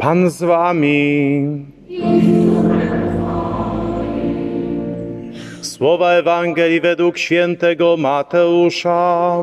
Pan z wami. Słowa Ewangelii według świętego Mateusza.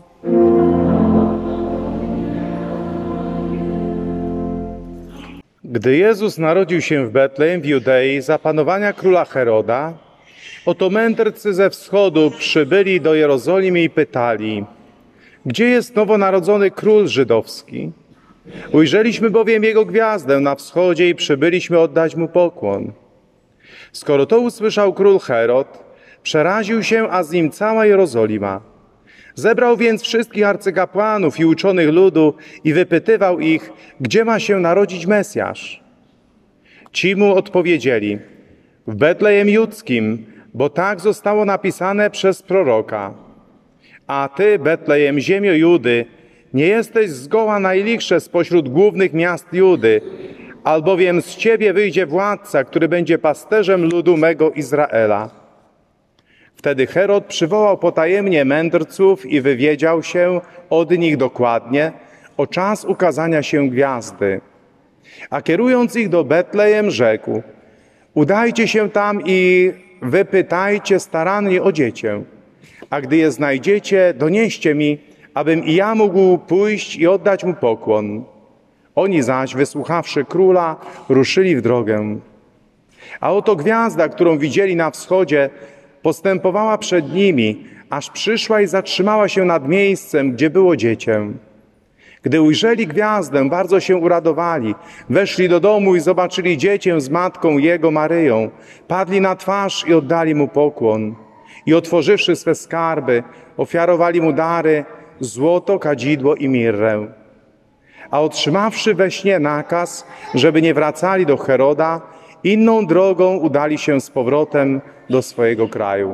Gdy Jezus narodził się w Betlejem w Judei za panowania króla Heroda, oto mędrcy ze wschodu przybyli do Jerozolimy i pytali: gdzie jest nowonarodzony król żydowski? Ujrzeliśmy bowiem jego gwiazdę na wschodzie i przybyliśmy oddać mu pokłon. Skoro to usłyszał król Herod, przeraził się, a z nim cała Jerozolima. Zebrał więc wszystkich arcykapłanów i uczonych ludu i wypytywał ich, gdzie ma się narodzić Mesjasz. Ci mu odpowiedzieli: w Betlejem Judzkim, bo tak zostało napisane przez proroka. A ty, Betlejem, ziemio Judy, nie jesteś zgoła najlichsze spośród głównych miast Judy, albowiem z ciebie wyjdzie władca, który będzie pasterzem ludu mego Izraela. Wtedy Herod przywołał potajemnie mędrców i wywiedział się od nich dokładnie o czas ukazania się gwiazdy. A kierując ich do Betlejem, rzekł: udajcie się tam i wypytajcie starannie o dziecię, a gdy je znajdziecie, donieście mi, abym i ja mógł pójść i oddać mu pokłon. Oni zaś, wysłuchawszy króla, ruszyli w drogę. A oto gwiazda, którą widzieli na wschodzie, postępowała przed nimi, aż przyszła i zatrzymała się nad miejscem, gdzie było dziecię. Gdy ujrzeli gwiazdę, bardzo się uradowali. Weszli do domu i zobaczyli dziecię z matką jego Maryją. Padli na twarz i oddali mu pokłon. I otworzywszy swe skarby, ofiarowali mu dary, złoto, kadzidło i mirrę. A otrzymawszy we śnie nakaz, żeby nie wracali do Heroda, inną drogą udali się z powrotem do swojego kraju.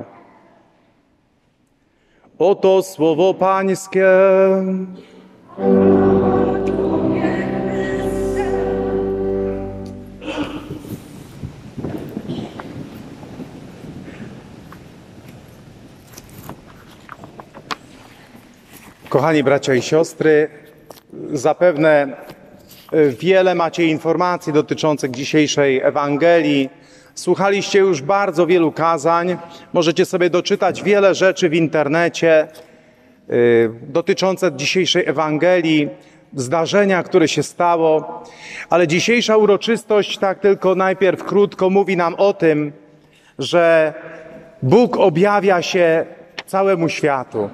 Oto słowo Pańskie. Kochani bracia i siostry, zapewne wiele macie informacji dotyczących dzisiejszej Ewangelii. Słuchaliście już bardzo wielu kazań. Możecie sobie doczytać wiele rzeczy w internecie dotyczące dzisiejszej Ewangelii, zdarzenia, które się stało. Ale dzisiejsza uroczystość, tak tylko najpierw krótko, mówi nam o tym, że Bóg objawia się całemu światu.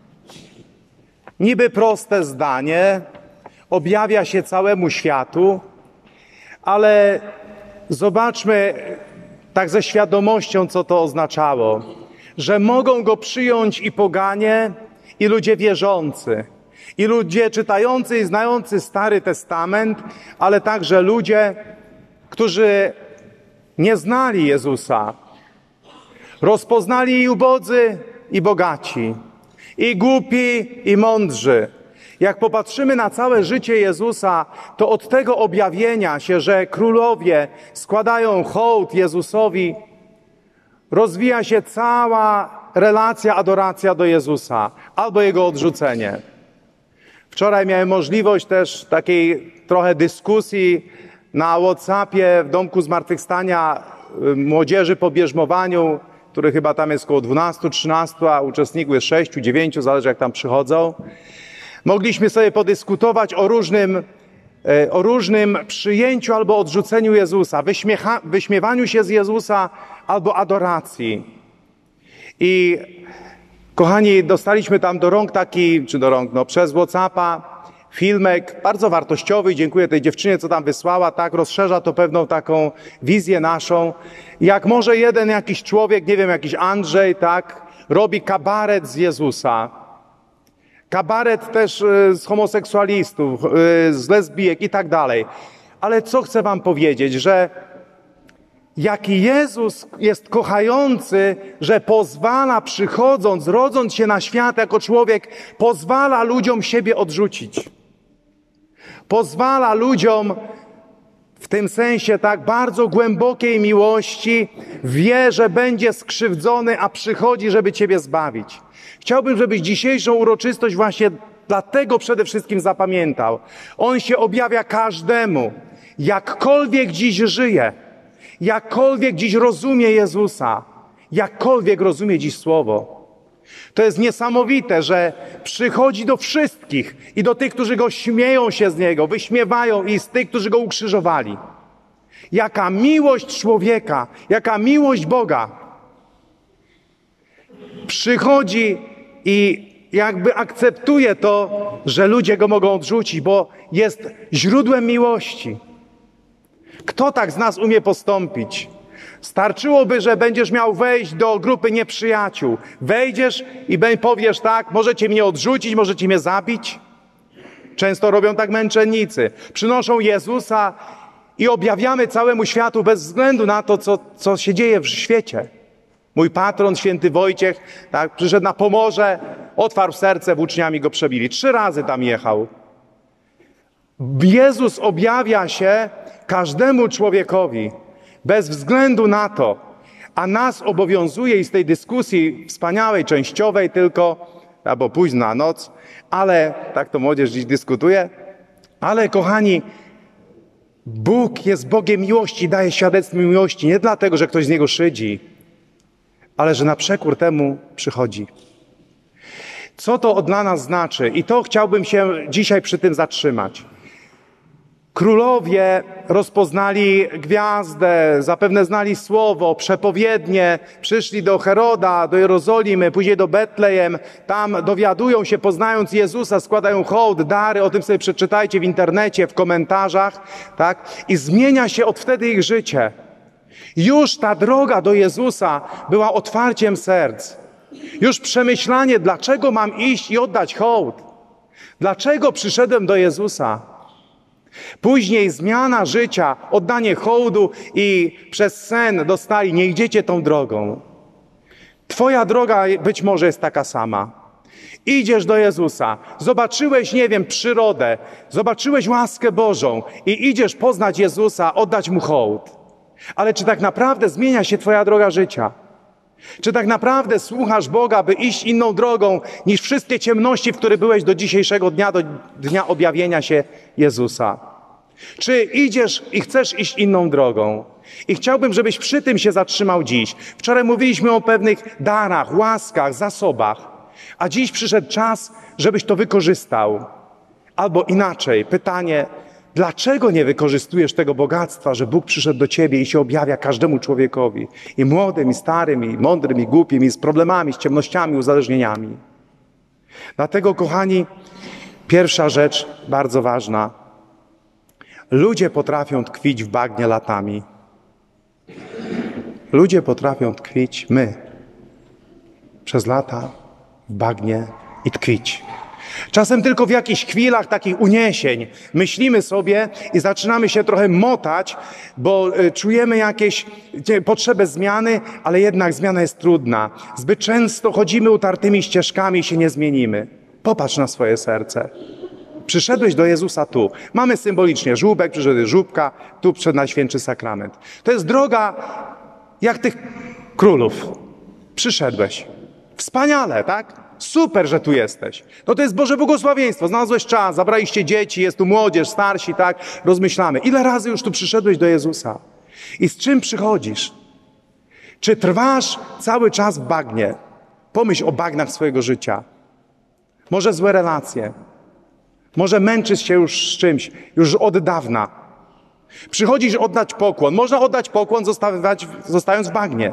Niby proste zdanie, objawia się całemu światu, ale zobaczmy tak ze świadomością, co to oznaczało, że mogą Go przyjąć i poganie, i ludzie wierzący, i ludzie czytający i znający Stary Testament, ale także ludzie, którzy nie znali Jezusa. Rozpoznali i ubodzy, i bogaci, i głupi, i mądrzy. Jak popatrzymy na całe życie Jezusa, to od tego objawienia się, że królowie składają hołd Jezusowi, rozwija się cała relacja, adoracja do Jezusa albo Jego odrzucenie. Wczoraj miałem możliwość też takiej trochę dyskusji na WhatsAppie w Domku Zmartwychwstania młodzieży po bierzmowaniu, który chyba tam jest około 12-13, a uczestników jest 6-9, zależy jak tam przychodzą. Mogliśmy sobie podyskutować o różnym przyjęciu albo odrzuceniu Jezusa, wyśmiewaniu się z Jezusa albo adoracji. I kochani, dostaliśmy tam do rąk przez WhatsAppa filmek bardzo wartościowy. Dziękuję tej dziewczynie, co tam wysłała. Tak, rozszerza to pewną taką wizję naszą. Jak może jeden jakiś człowiek, nie wiem, jakiś Andrzej, tak, robi kabaret z Jezusa. Kabaret też z homoseksualistów, z lesbijek i tak dalej. Ale co chcę wam powiedzieć, że jaki Jezus jest kochający, że pozwala, przychodząc, rodząc się na świat jako człowiek, pozwala ludziom siebie odrzucić. Pozwala ludziom w tym sensie tak bardzo głębokiej miłości, wie, że będzie skrzywdzony, a przychodzi, żeby ciebie zbawić. Chciałbym, żebyś dzisiejszą uroczystość właśnie dlatego przede wszystkim zapamiętał. On się objawia każdemu. jakkolwiek dziś żyje, jakkolwiek dziś rozumie Jezusa, jakkolwiek rozumie dziś Słowo. To jest niesamowite, że przychodzi do wszystkich i do tych, którzy Go śmieją się z Niego, wyśmiewają i z tych, którzy Go ukrzyżowali. Jaka miłość człowieka, jaka miłość Boga. Przychodzi i jakby akceptuje to, że ludzie Go mogą odrzucić, bo jest źródłem miłości. Kto tak z nas umie postąpić? Starczyłoby, że będziesz miał wejść do grupy nieprzyjaciół. Wejdziesz i powiesz tak, możecie mnie odrzucić, możecie mnie zabić. Często robią tak męczennicy. Przynoszą Jezusa i objawiamy całemu światu bez względu na to, co się dzieje w świecie. Mój patron, święty Wojciech, tak, przyszedł na Pomorze, otwarł serce, włóczniami go przebili. 3 razy tam jechał. Jezus objawia się każdemu człowiekowi, bez względu na to, a nas obowiązuje i z tej dyskusji wspaniałej, częściowej tylko, albo późna noc, ale, tak to młodzież dziś dyskutuje, ale kochani, Bóg jest Bogiem miłości, daje świadectwo miłości, nie dlatego, że ktoś z Niego szydzi, ale że na przekór temu przychodzi. Co to dla nas znaczy? I to chciałbym się dzisiaj przy tym zatrzymać. Królowie rozpoznali gwiazdę, zapewne znali słowo, przepowiednie, przyszli do Heroda, do Jerozolimy, później do Betlejem, tam dowiadują się, poznając Jezusa, składają hołd, dary, o tym sobie przeczytajcie w internecie, w komentarzach, tak? I zmienia się od wtedy ich życie. Już ta droga do Jezusa była otwarciem serc. Już przemyślanie, dlaczego mam iść i oddać hołd. Dlaczego przyszedłem do Jezusa? Później zmiana życia, oddanie hołdu i przez sen dostali, nie idziecie tą drogą. Twoja droga być może jest taka sama. Idziesz do Jezusa, zobaczyłeś, nie wiem, przyrodę, zobaczyłeś łaskę Bożą i idziesz poznać Jezusa, oddać Mu hołd. Ale czy tak naprawdę zmienia się twoja droga życia? Czy tak naprawdę słuchasz Boga, by iść inną drogą niż wszystkie ciemności, w których byłeś do dzisiejszego dnia, do dnia objawienia się Jezusa? Czy idziesz i chcesz iść inną drogą? I chciałbym, żebyś przy tym się zatrzymał dziś. Wczoraj mówiliśmy o pewnych darach, łaskach, zasobach, a dziś przyszedł czas, żebyś to wykorzystał. Albo inaczej, pytanie, dlaczego nie wykorzystujesz tego bogactwa, że Bóg przyszedł do ciebie i się objawia każdemu człowiekowi? I młodym, i starym, i mądrym, i głupim, i z problemami, z ciemnościami, uzależnieniami. Dlatego, kochani, pierwsza rzecz, bardzo ważna. Ludzie potrafią tkwić w bagnie latami. Ludzie potrafią tkwić, my, przez lata w bagnie i tkwić. Czasem tylko w jakichś chwilach takich uniesień myślimy sobie i zaczynamy się trochę motać, bo czujemy jakieś potrzebę zmiany, ale jednak zmiana jest trudna. Zbyt często chodzimy utartymi ścieżkami i się nie zmienimy. Popatrz na swoje serce. Przyszedłeś do Jezusa tu. Mamy symbolicznie żłóbek, przyszedł żłóbka, tu przed Najświętszy Sakrament. To jest droga jak tych królów. Przyszedłeś. Wspaniale, tak? Super, że tu jesteś. No to jest Boże błogosławieństwo. Znalazłeś czas, zabraliście dzieci, jest tu młodzież, starsi, tak? Rozmyślamy. Ile razy już tu przyszedłeś do Jezusa? I z czym przychodzisz? Czy trwasz cały czas w bagnie? Pomyśl o bagnach swojego życia. Może złe relacje. Może męczysz się już z czymś, już od dawna. Przychodzisz oddać pokłon. Można oddać pokłon, zostając w bagnie.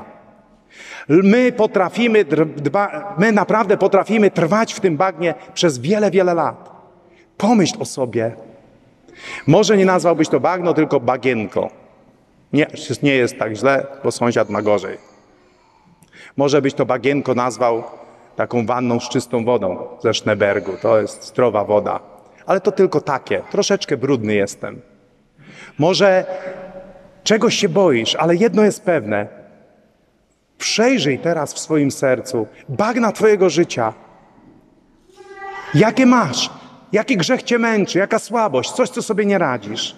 My naprawdę potrafimy trwać w tym bagnie przez wiele, wiele lat. Pomyśl o sobie. Może nie nazwałbyś to bagno, tylko bagienko. Nie jest tak źle, bo sąsiad ma gorzej. Może byś to bagienko nazwał taką wanną z czystą wodą ze Schneebergu. To jest zdrowa woda. Ale to tylko takie. Troszeczkę brudny jestem. Może czegoś się boisz, ale jedno jest pewne. Przejrzyj teraz w swoim sercu bagna twojego życia. Jakie masz? Jaki grzech cię męczy? Jaka słabość? Coś, co sobie nie radzisz.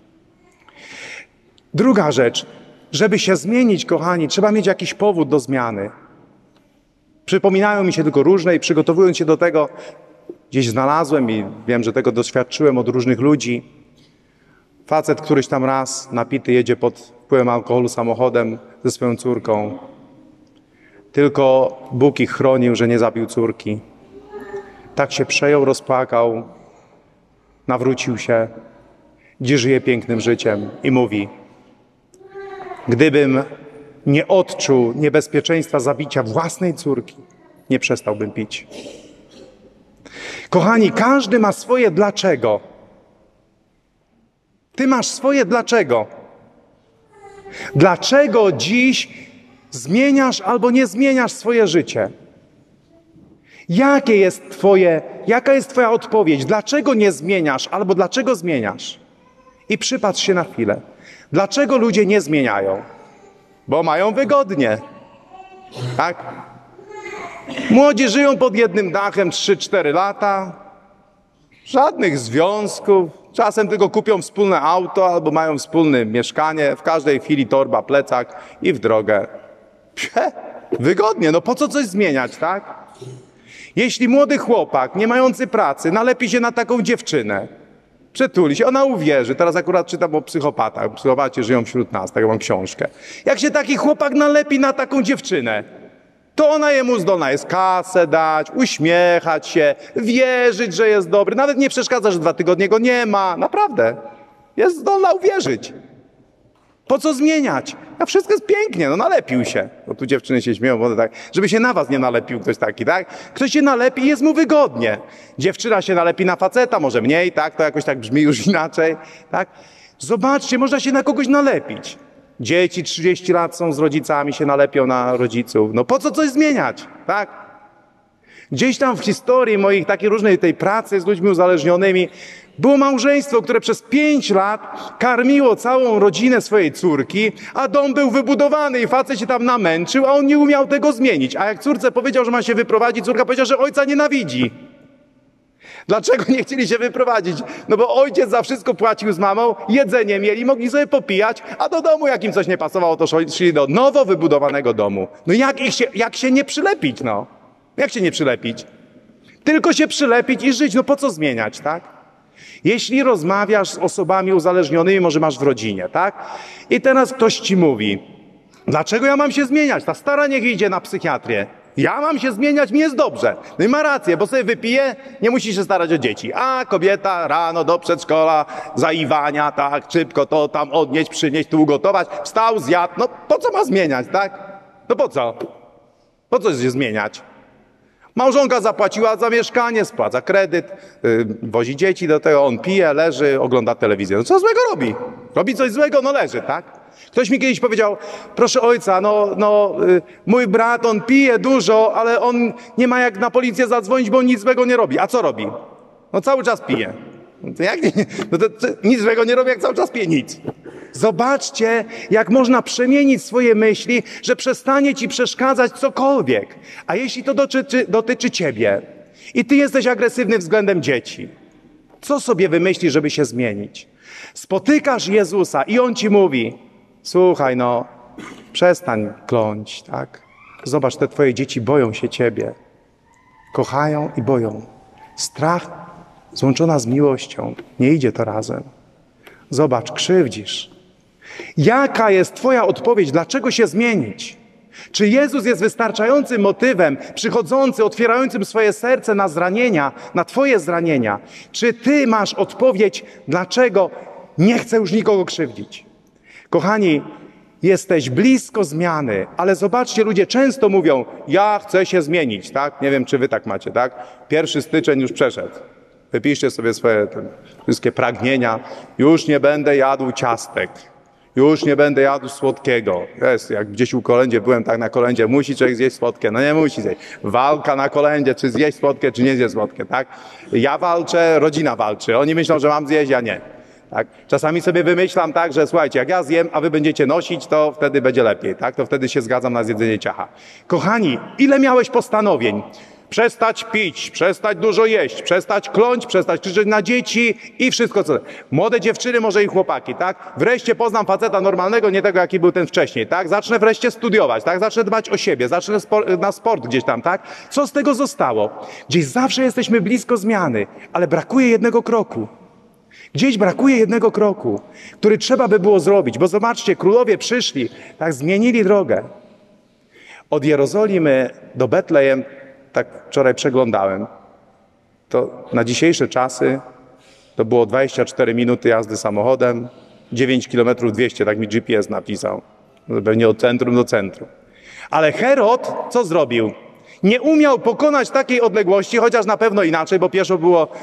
Druga rzecz. Żeby się zmienić, kochani, trzeba mieć jakiś powód do zmiany. Przypominają mi się tylko różne i przygotowując się do tego, gdzieś znalazłem i wiem, że tego doświadczyłem od różnych ludzi. Facet któryś tam raz napity jedzie pod wpływem alkoholu samochodem ze swoją córką. Tylko Bóg ich chronił, że nie zabił córki. Tak się przejął, rozpłakał, nawrócił się, dziś żyje pięknym życiem i mówi: gdybym nie odczuł niebezpieczeństwa zabicia własnej córki, nie przestałbym pić. Kochani, każdy ma swoje dlaczego. Ty masz swoje dlaczego. Dlaczego dziś zmieniasz albo nie zmieniasz swoje życie? Jaka jest twoja odpowiedź? Dlaczego nie zmieniasz albo dlaczego zmieniasz? I przypatrz się na chwilę. Dlaczego ludzie nie zmieniają? Bo mają wygodnie. Tak? Młodzi żyją pod jednym dachem 3-4 lata. Żadnych związków. Czasem tylko kupią wspólne auto albo mają wspólne mieszkanie. W każdej chwili torba, plecak i w drogę. Wygodnie. No po co coś zmieniać, tak? Jeśli młody chłopak, nie mający pracy, nalepi się na taką dziewczynę, przytuli się, ona uwierzy. Teraz akurat czytam o psychopatach. Psychopaci żyją wśród nas, taką mam książkę. Jak się taki chłopak nalepi na taką dziewczynę, to ona jemu zdolna jest kasę dać, uśmiechać się, wierzyć, że jest dobry. Nawet nie przeszkadza, że 2 tygodnie go nie ma. Naprawdę. Jest zdolna uwierzyć. Po co zmieniać? A wszystko jest pięknie, no nalepił się. Bo tu dziewczyny się śmieją, bo tak, żeby się na was nie nalepił ktoś taki, tak? Ktoś się nalepi i jest mu wygodnie. Dziewczyna się nalepi na faceta, może mniej, tak? To jakoś tak brzmi już inaczej, tak? Zobaczcie, można się na kogoś nalepić. Dzieci 30 lat są z rodzicami, się nalepią na rodziców. No po co coś zmieniać, tak? Gdzieś tam w historii moich takiej różnej tej pracy z ludźmi uzależnionymi było małżeństwo, które przez 5 lat karmiło całą rodzinę swojej córki, a dom był wybudowany i facet się tam namęczył, a on nie umiał tego zmienić. A jak córce powiedział, że ma się wyprowadzić, córka powiedziała, że ojca nienawidzi. Dlaczego nie chcieli się wyprowadzić? No bo ojciec za wszystko płacił z mamą, jedzenie mieli, mogli sobie popijać, a do domu jak im coś nie pasowało, to szli do nowo wybudowanego domu. No jak się nie przylepić, no? Jak się nie przylepić? Tylko się przylepić i żyć, no po co zmieniać, tak? Jeśli rozmawiasz z osobami uzależnionymi, może masz w rodzinie, tak? I teraz ktoś ci mówi, dlaczego ja mam się zmieniać? Ta stara niech idzie na psychiatrię. Ja mam się zmieniać, mi jest dobrze. No i ma rację, bo sobie wypije, nie musi się starać o dzieci. A kobieta rano do przedszkola, zaiwania, tak, szybko to tam odnieść, przynieść, tu ugotować. Wstał, zjadł, no po co ma zmieniać, tak? No po co? Po co się zmieniać? Małżonka zapłaciła za mieszkanie, spłaca kredyt, wozi dzieci do tego, on pije, leży, ogląda telewizję. No co złego robi? Robi coś złego, no leży, tak? Ktoś mi kiedyś powiedział, proszę ojca, mój brat, on pije dużo, ale on nie ma jak na policję zadzwonić, bo on nic złego nie robi. A co robi? No cały czas pije. No to jak nie? No to nic złego nie robi, jak cały czas pije nic. Zobaczcie, jak można przemienić swoje myśli, że przestanie ci przeszkadzać cokolwiek. A jeśli to dotyczy ciebie i ty jesteś agresywny względem dzieci, co sobie wymyślisz, żeby się zmienić? Spotykasz Jezusa i On ci mówi, słuchaj, no, przestań kląć, tak? Zobacz, te twoje dzieci boją się ciebie. Kochają i boją. Strach złączona z miłością. Nie idzie to razem. Zobacz, krzywdzisz. Jaka jest twoja odpowiedź? Dlaczego się zmienić? Czy Jezus jest wystarczającym motywem, przychodzący, otwierającym swoje serce na zranienia, na twoje zranienia? Czy ty masz odpowiedź, dlaczego nie chcę już nikogo krzywdzić? Kochani, jesteś blisko zmiany, ale zobaczcie, ludzie często mówią, ja chcę się zmienić, tak? Nie wiem, czy wy tak macie, tak? 1 styczeń już przeszedł. Wypiszcie sobie swoje wszystkie pragnienia. Już nie będę jadł ciastek. Już nie będę jadł słodkiego. Jest, jak gdzieś u kolędzie byłem, tak na kolędzie, musi człowiek zjeść słodkie. No nie musi zjeść. Walka na kolędzie, czy zjeść słodkie, czy nie zjeść słodkie, tak? Ja walczę, rodzina walczy. Oni myślą, że mam zjeść, ja nie. Tak? Czasami sobie wymyślam tak, że słuchajcie, jak ja zjem, a wy będziecie nosić, to wtedy będzie lepiej, tak? To wtedy się zgadzam na zjedzenie ciacha. Kochani, ile miałeś postanowień? Przestać pić, przestać dużo jeść, przestać kląć, przestać krzyczeć na dzieci i wszystko co. Młode dziewczyny, może i chłopaki, tak? Wreszcie poznam faceta normalnego, nie tego, jaki był ten wcześniej, tak? Zacznę wreszcie studiować, tak? Zacznę dbać o siebie, zacznę na sport gdzieś tam, tak? Co z tego zostało? Gdzieś zawsze jesteśmy blisko zmiany, ale brakuje jednego kroku. Gdzieś brakuje jednego kroku, który trzeba by było zrobić, bo zobaczcie, królowie przyszli, tak zmienili drogę. Od Jerozolimy do Betlejem, tak wczoraj przeglądałem, to na dzisiejsze czasy to było 24 minuty jazdy samochodem, 9 km 200, tak mi GPS napisał. Pewnie od centrum do centrum. Ale Herod co zrobił? Nie umiał pokonać takiej odległości, chociaż na pewno inaczej, bo pieszo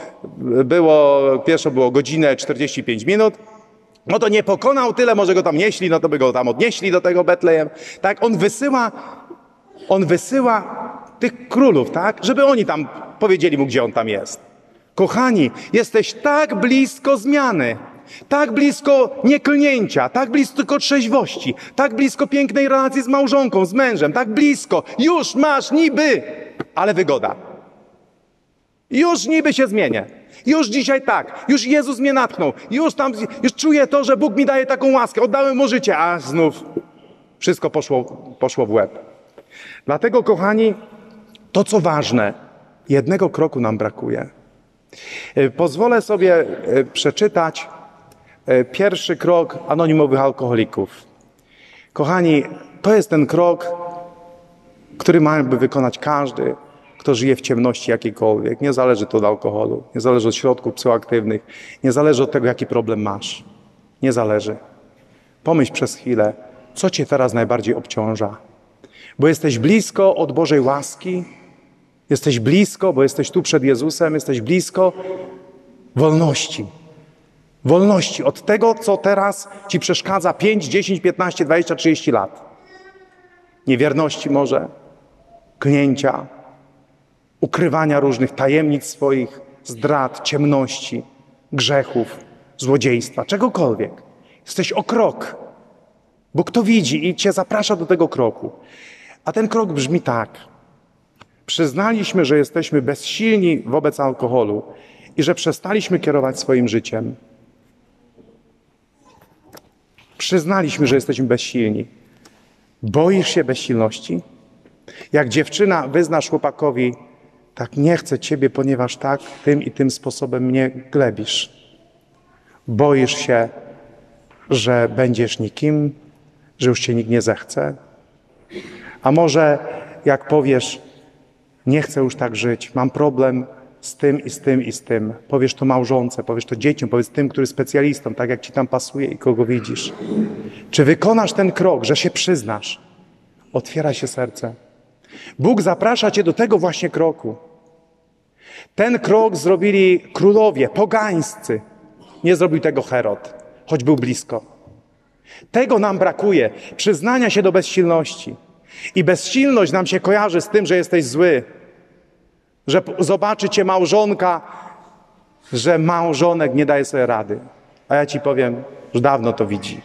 było godzinę 45 minut. No to nie pokonał tyle, może go tam nieśli, no to by go tam odnieśli do tego Betlejem. Tak, on wysyła tych królów, tak, żeby oni tam powiedzieli mu, gdzie on tam jest. Kochani, jesteś tak blisko zmiany, tak blisko nieklnięcia, tak blisko trzeźwości, tak blisko pięknej relacji z małżonką, z mężem, tak blisko. Już masz niby, ale wygoda. Już niby się zmienię. Już dzisiaj tak. Już Jezus mnie natknął. Już czuję to, że Bóg mi daje taką łaskę. Oddałem mu życie, a znów wszystko poszło w łeb. Dlatego, kochani, to co ważne, jednego kroku nam brakuje. Pozwolę sobie przeczytać pierwszy krok anonimowych alkoholików. Kochani, to jest ten krok, który ma by wykonać każdy, kto żyje w ciemności jakiejkolwiek. Nie zależy to od alkoholu, nie zależy od środków psychoaktywnych, nie zależy od tego, jaki problem masz. Nie zależy. Pomyśl przez chwilę, co cię teraz najbardziej obciąża. Bo jesteś blisko od Bożej łaski, jesteś blisko, bo jesteś tu przed Jezusem, jesteś blisko wolności. Wolności od tego, co teraz ci przeszkadza 5, 10, 15, 20, 30 lat. Niewierności może, klnięcia, ukrywania różnych tajemnic swoich, zdrad, ciemności, grzechów, złodziejstwa, czegokolwiek. Jesteś o krok. Bóg to widzi i cię zaprasza do tego kroku. A ten krok brzmi tak. Przyznaliśmy, że jesteśmy bezsilni wobec alkoholu i że przestaliśmy kierować swoim życiem. Przyznaliśmy, że jesteśmy bezsilni. Boisz się bezsilności? Jak dziewczyna wyznasz chłopakowi, tak nie chcę ciebie, ponieważ tak tym i tym sposobem mnie glebisz. Boisz się, że będziesz nikim, że już cię nikt nie zechce? A może jak powiesz, nie chcę już tak żyć, mam problem z tym i z tym i z tym. Powiesz to małżonce, powiesz to dzieciom, powiedz tym, który specjalistą, tak jak ci tam pasuje i kogo widzisz. Czy wykonasz ten krok, że się przyznasz? Otwiera się serce. Bóg zaprasza cię do tego właśnie kroku. Ten krok zrobili królowie, pogańscy. Nie zrobił tego Herod, choć był blisko. Tego nam brakuje, przyznania się do bezsilności. I bezsilność nam się kojarzy z tym, że jesteś zły, że zobaczy cię małżonka, że małżonek nie daje sobie rady. A ja ci powiem, że dawno to widzi.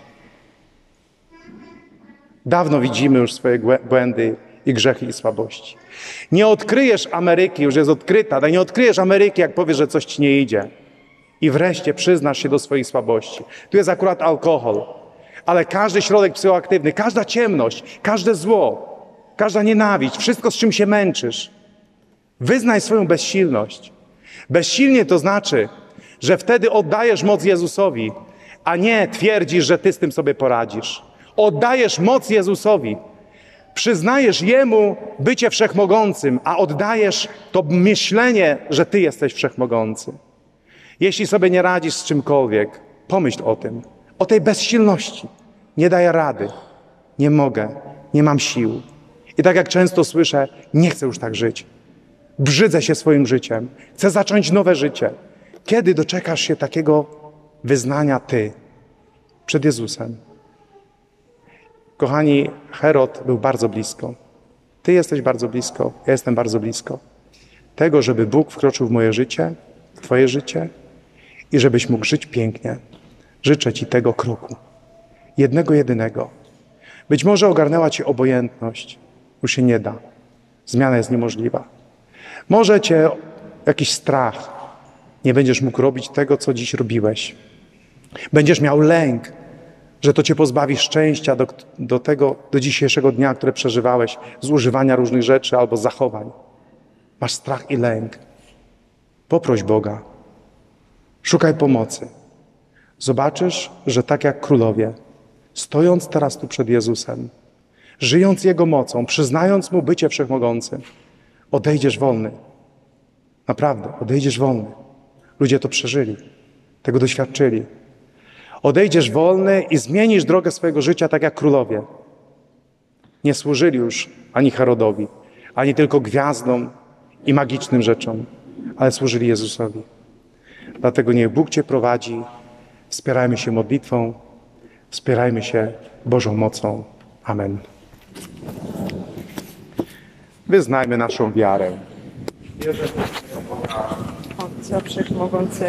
Dawno widzimy już swoje błędy i grzechy i słabości. Nie odkryjesz Ameryki, już jest odkryta, ale nie odkryjesz Ameryki, jak powiesz, że coś ci nie idzie. I wreszcie przyznasz się do swoich słabości. Tu jest akurat alkohol. Ale każdy środek psychoaktywny, każda ciemność, każde zło, każda nienawiść, wszystko, z czym się męczysz, wyznaj swoją bezsilność. Bezsilnie to znaczy, że wtedy oddajesz moc Jezusowi, a nie twierdzisz, że ty z tym sobie poradzisz. Oddajesz moc Jezusowi. Przyznajesz Jemu bycie wszechmogącym, a oddajesz to myślenie, że ty jesteś wszechmogący. Jeśli sobie nie radzisz z czymkolwiek, pomyśl o tym. O tej bezsilności. Nie daję rady. Nie mogę. Nie mam sił. I tak jak często słyszę, nie chcę już tak żyć. Brzydzę się swoim życiem. Chcę zacząć nowe życie. Kiedy doczekasz się takiego wyznania ty przed Jezusem? Kochani, Herod był bardzo blisko. Ty jesteś bardzo blisko. Ja jestem bardzo blisko. Tego, żeby Bóg wkroczył w moje życie, w twoje życie i żebyś mógł żyć pięknie. Życzę ci tego kroku. Jednego, jedynego. Być może ogarnęła cię obojętność. Już się nie da. Zmiana jest niemożliwa. Może cię jakiś strach. Nie będziesz mógł robić tego, co dziś robiłeś. Będziesz miał lęk, że to cię pozbawi szczęścia do dzisiejszego dnia, które przeżywałeś, z używania różnych rzeczy albo zachowań. Masz strach i lęk. Poproś Boga. Szukaj pomocy. zobaczysz, że tak jak królowie, stojąc teraz tu przed Jezusem, żyjąc Jego mocą, przyznając Mu bycie wszechmogącym, odejdziesz wolny. Naprawdę, odejdziesz wolny. Ludzie to przeżyli, tego doświadczyli. Odejdziesz wolny i zmienisz drogę swojego życia tak jak królowie. Nie służyli już ani Herodowi, ani tylko gwiazdom i magicznym rzeczom, ale służyli Jezusowi. Dlatego niech Bóg Cię prowadzi. Wspierajmy się modlitwą, wspierajmy się Bożą mocą. Amen. Wyznajmy naszą wiarę. Ojca Wszechmogącego,